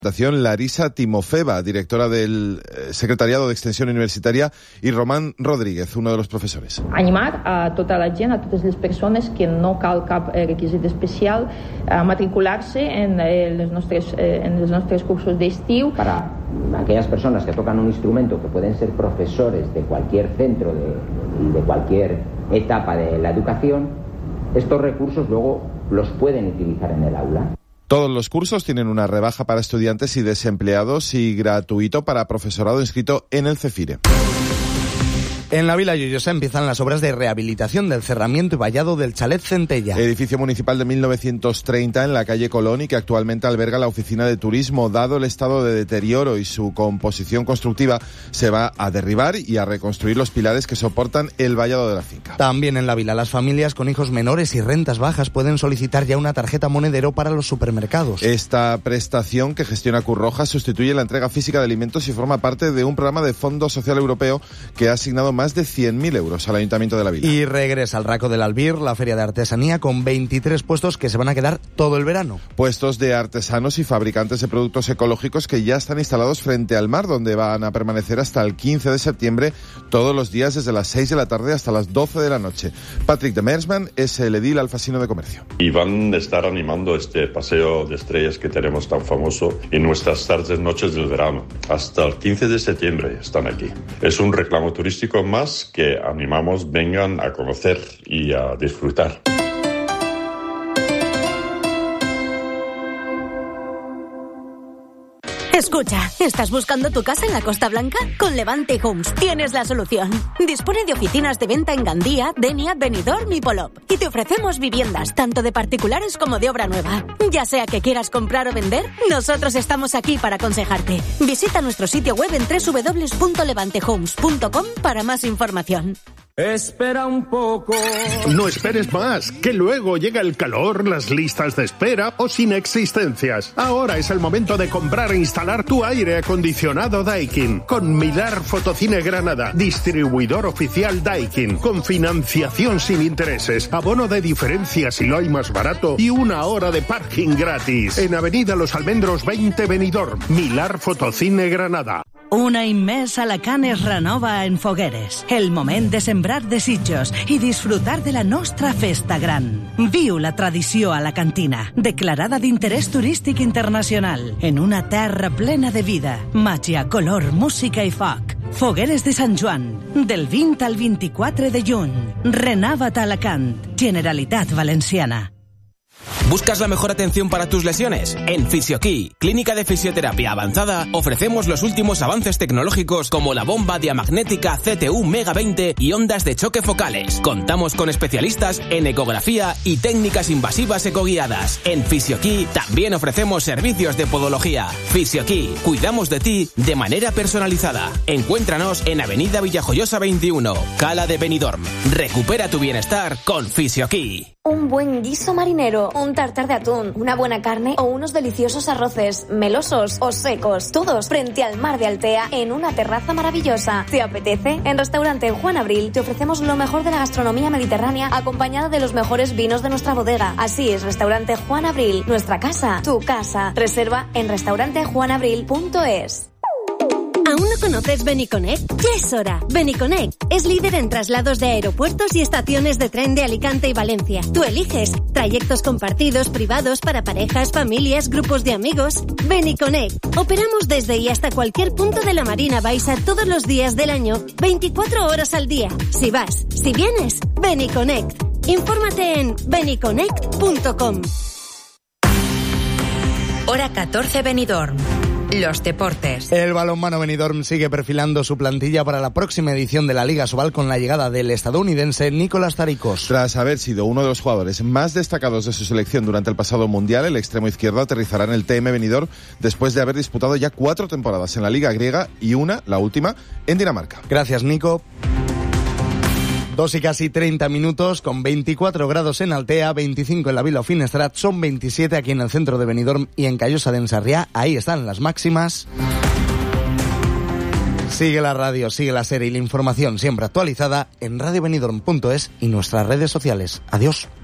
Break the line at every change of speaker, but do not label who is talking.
Larisa Timofeva, directora del Secretariado de Extensión Universitaria, y Román Rodríguez, uno de los profesores.
Animar a tota la gent, a totes les persones que no cal cap requisit especial a matricular-se en els nostres cursos d'estiu.
Para aquellas personas que tocan un instrumento, que pueden ser profesores de cualquier centro y de cualquier etapa de la educación, estos recursos luego los pueden utilizar en el aula.
Todos los cursos tienen una rebaja para estudiantes y desempleados y gratuito para profesorado inscrito en el CEFIRE.
En la Vila Lloyosa empiezan las obras de rehabilitación del cerramiento y vallado del Chalet Centella.
Edificio municipal de 1930 en la calle Colón y que actualmente alberga la oficina de turismo. Dado el estado de deterioro y su composición constructiva, se va a derribar y a reconstruir los pilares que soportan el vallado de la finca.
También en la Vila, las familias con hijos menores y rentas bajas pueden solicitar ya una tarjeta monedero para los supermercados.
Esta prestación que gestiona Cruz Roja sustituye la entrega física de alimentos y forma parte de un programa de Fondo Social Europeo que ha asignado más de 100.000 euros al Ayuntamiento de la Vila.
Y regresa al Raco del Albir, la feria de artesanía, con 23 puestos que se van a quedar todo el verano.
Puestos de artesanos y fabricantes de productos ecológicos que ya están instalados frente al mar, donde van a permanecer hasta el 15 de septiembre, todos los días desde las 6 de la tarde hasta las 12 de la noche. Patrick de Mersman es el edil alfasino de comercio.
Y van a estar animando este paseo de estrellas que tenemos tan famoso en nuestras tardes, noches del verano. Hasta el 15 de septiembre están aquí. Es un reclamo turístico más que animamos, vengan a conocer y a disfrutar.
Escucha, ¿estás buscando tu casa en la Costa Blanca? Con Levante Homes tienes la solución. Dispone de oficinas de venta en Gandía, Denia, Benidorm y Polop. Y te ofrecemos viviendas, tanto de particulares como de obra nueva. Ya sea que quieras comprar o vender, nosotros estamos aquí para aconsejarte. Visita nuestro sitio web en www.levantehomes.com para más información.
Espera un poco.
No esperes más, que luego llega el calor, las listas de espera o sin existencias. Ahora es el momento de comprar e instalar tu aire acondicionado Daikin. Con Milar Fotocine Granada, distribuidor oficial Daikin. Con financiación sin intereses, abono de diferencia si lo hay más barato y 1 hora de parking gratis. En Avenida Los Almendros 20 Benidorm. Milar Fotocine Granada.
Un any més Alacant es renova en fogueres. El moment de sembrar desitjos i disfrutar de la nostra festa gran. Viu la tradició alacantina, declarada d'interès turístic internacional, en una terra plena de vida, màgia, color, música i foc. Fogueres de Sant Joan, del 20 al 24 de juny. Renovat Alacant, Generalitat Valenciana.
¿Buscas la mejor atención para tus lesiones? En Fisioquí, clínica de fisioterapia avanzada, ofrecemos los últimos avances tecnológicos como la bomba diamagnética CTU Mega 20 y ondas de choque focales. Contamos con especialistas en ecografía y técnicas invasivas ecoguiadas. En Fisioquí también ofrecemos servicios de podología. Fisioquí, cuidamos de ti de manera personalizada. Encuéntranos en Avenida Villajoyosa 21, Cala de Benidorm. Recupera tu bienestar con Fisioquí.
Un buen guiso marinero, un tartar de atún, una buena carne o unos deliciosos arroces, melosos o secos, todos frente al mar de Altea en una terraza maravillosa. ¿Te apetece? En Restaurante Juan Abril te ofrecemos lo mejor de la gastronomía mediterránea acompañada de los mejores vinos de nuestra bodega. Así es, Restaurante Juan Abril, nuestra casa, tu casa. Reserva en restaurantejuanabril.es.
¿Aún no conoces Beniconnect? Ya es hora. Beniconnect es líder en traslados de aeropuertos y estaciones de tren de Alicante y Valencia. Tú eliges trayectos compartidos, privados, para parejas, familias, grupos de amigos. Beniconnect. Operamos desde y hasta cualquier punto de la Marina Baixa todos los días del año, 24 horas al día. Si vas, si vienes, Beniconnect. Infórmate en beniconnect.com.
Hora 14 Benidorm. Los deportes.
El balonmano Benidorm sigue perfilando su plantilla para la próxima edición de la Liga Sobal con la llegada del estadounidense Nicolás Taricos.
Tras haber sido uno de los jugadores más destacados de su selección durante el pasado Mundial, el extremo izquierdo aterrizará en el TM Benidorm después de haber disputado ya 4 temporadas en la Liga griega y la última, en Dinamarca.
Gracias, Nico. 2 y casi 30 minutos, con 24 grados en Altea, 25 en la Vila Finestrat, son 27 aquí en el centro de Benidorm y en Callosa de Sarriá. Ahí están las máximas. Sigue la radio, sigue la serie y la información siempre actualizada en radiobenidorm.es y nuestras redes sociales. Adiós.